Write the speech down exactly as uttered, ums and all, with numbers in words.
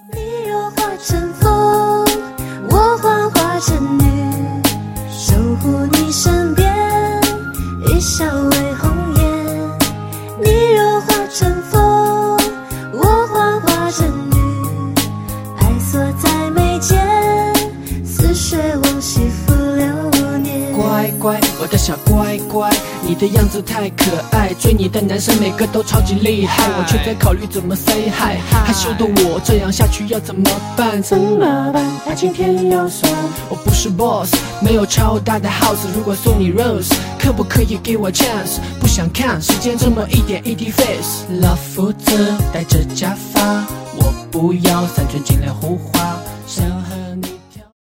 你若化成风，我幻化成雨，守护你身边，一笑为红颜。你若化成风，我幻化成雨，爱锁在眉间，似水往昔浮流年。 乖乖，我的小乖乖，你的样子太可爱，追你的男生每个都超级厉害，我却在考虑怎么 say hi。害羞的我这样下去要怎么办？怎么办？爱情偏要酸。我不是 boss， 没有超大的 house， 如果送你 rose， 可不可以给我 chance？ 不想看时间这么一点一滴 face。老夫子戴着假发，我不要三寸金莲胡花，想和你。